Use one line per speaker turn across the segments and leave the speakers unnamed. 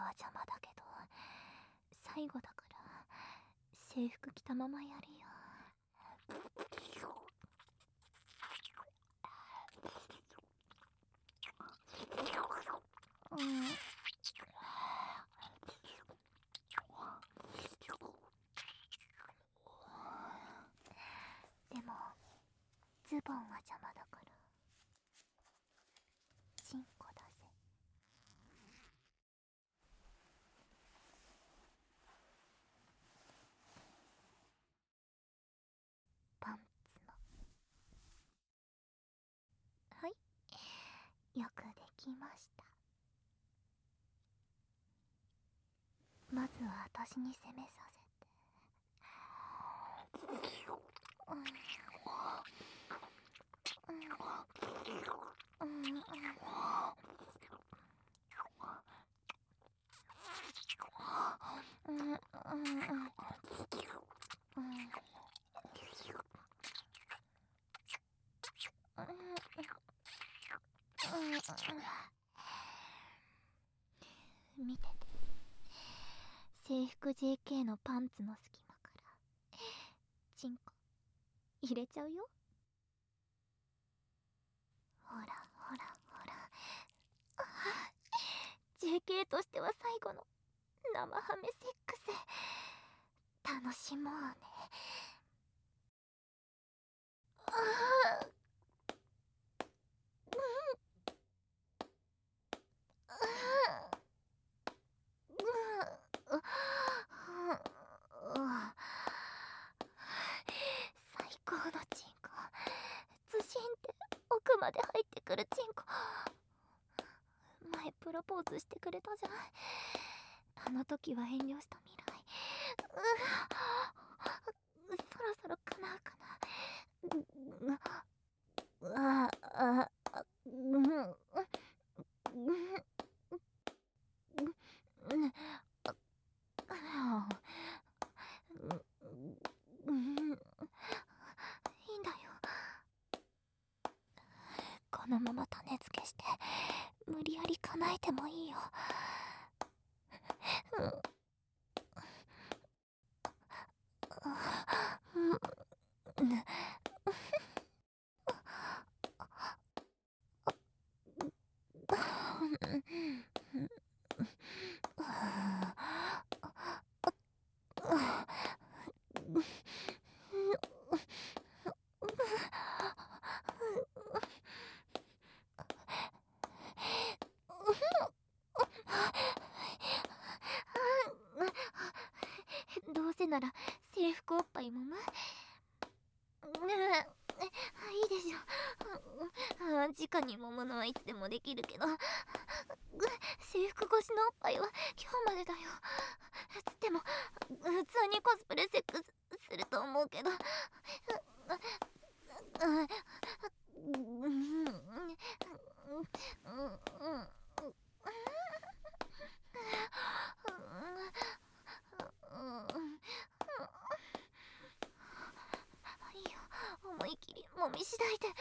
邪魔だけど、最後だから制服着たままやるよ。うん。でもズボンは邪魔だからチンコだぜ。パンツの。はい、よくできました。まずは私に攻めさせて。見てて、制服 JK のパンツの隙間からチンコ入れちゃうよ。ほらほらほら、JK としては最後の生ハメセックス楽しもうね。最高のチンコ、ズシンって奥まで入ってくるチンコ。前プロポーズしてくれたじゃん。あの時は遠慮した未来。そろそろ叶うかな。いいんだよ、このまま種付けして無理やり叶えてもいいよ。どうせなら制服おっぱいもむ。いいでしょ。直に揉むのはいつでもできるけど、制服越しのおっぱいは今日までだよ。つっても普通にコスプレセックスすると思うけど。いいよ、思い切り揉みしだいで。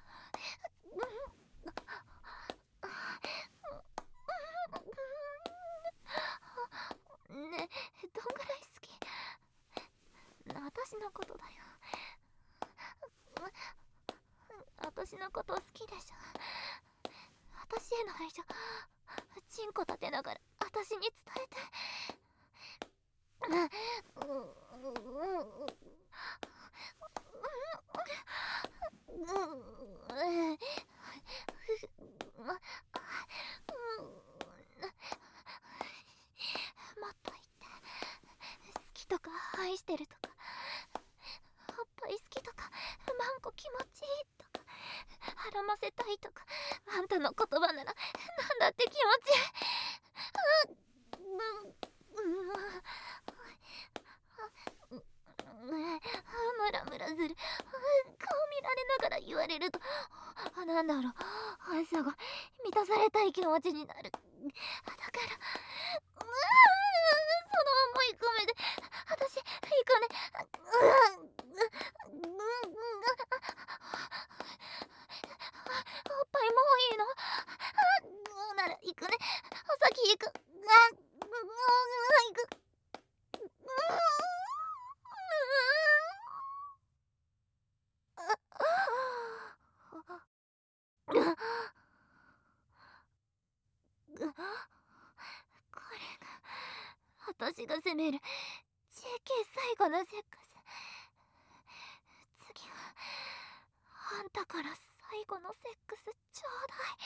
ねえ、どんぐらい好き？私のことだよ。私のこと好きでしょ。私への愛情、チンコ立てながら私に伝えて。もっと言って。好きとか愛してるとか、おっぱい好きとか、マンコ気持ちいいとか、孕ませたいとか、あんたの言葉ならなんだって気持ちいい。ムラムラする。顔見られながら言われると、なんだろう、朝が満たされたい気持ちになる。だからその思い込めで私行くね。おっぱいもういいの？なら行くね。お先行く。 私が責める JK 最後のセックス。次はあんたから最後のセックスちょうだい。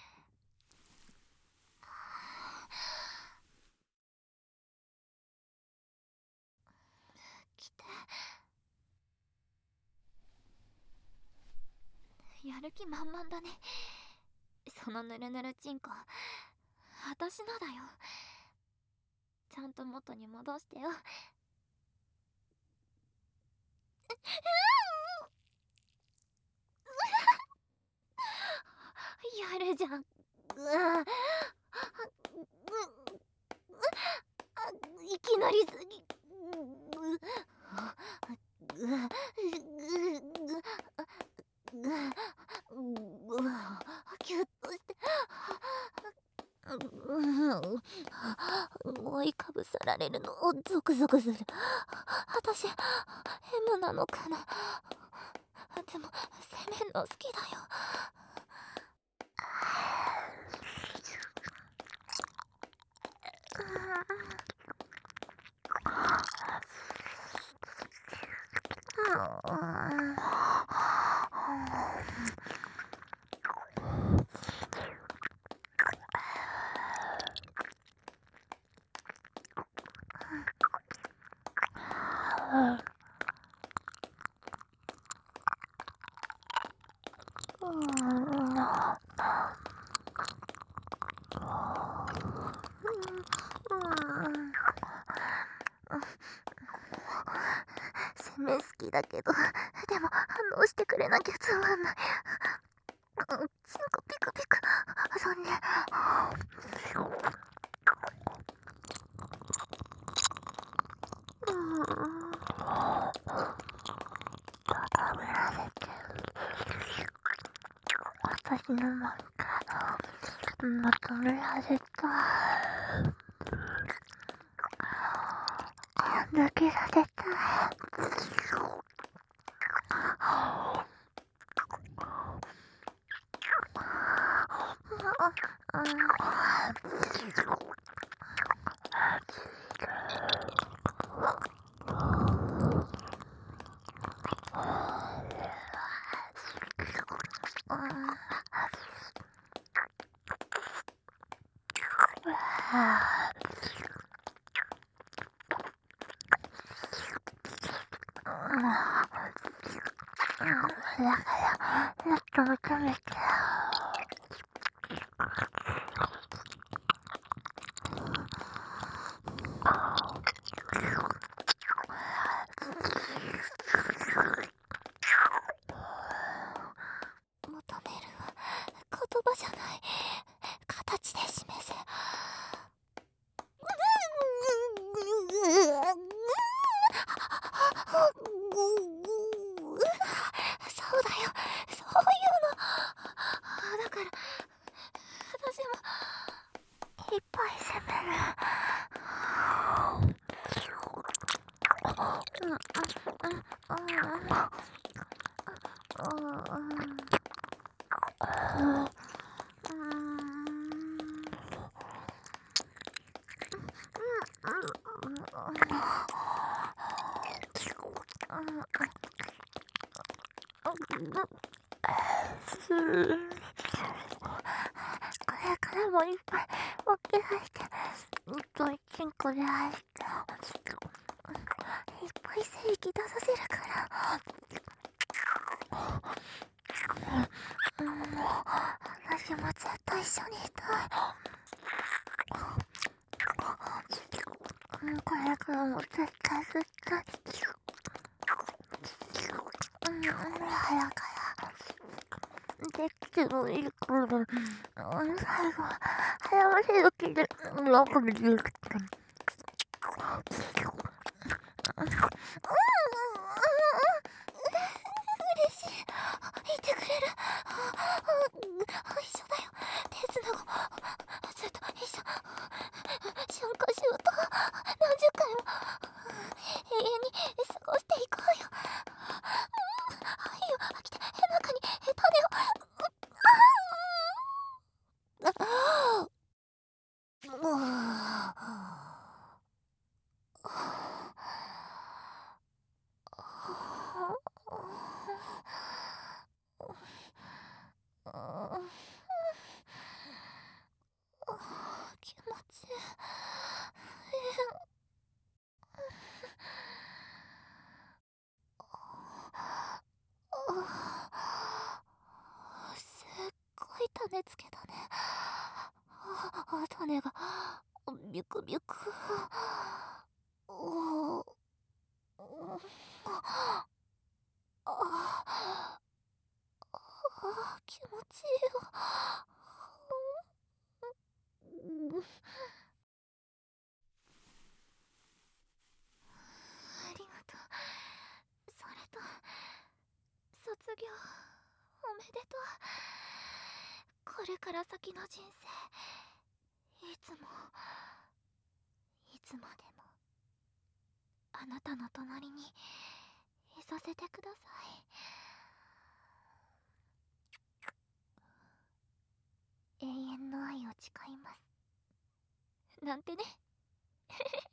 来て。やる気満々だね。そのぬるぬるチンコ私のだよ。ちゃんと元に戻してよ。やるじゃん。いきなりすぎ。キュッとして覆いかぶさられるのをゾクゾクする。私 M なのかな。でも攻めんの好きだよ。攻め好きだけど、でも反応してくれなきゃつまんない。チンコピクピク。そんで高められて私のなんか求められた。抜けられた。だからもっと求めて。求めるは言葉じゃない、形で示せ。そうだよ、そういうの。だから私もいっぱい攻める。これからもいっぱい起き出してチンコで愛していっぱい精液出させるから。私も絶対一緒にいたい。これからも絶対早からできてもいいから、最後早ませる気でなんか見てる。嬉しい。言ってくれる。一緒だよ。手つなごう。ずっと一緒。瞬間シュート何十回も永遠に過ごしていこうよ。愛を飽きて中に種を。 つけだね。種がビュクビュク。おー、あ気持ちいいよ。ありがとう。それと卒業おめでとう。これから先の人生、いつまでもあなたの隣にいさせてください。永遠の愛を誓います。なんてね。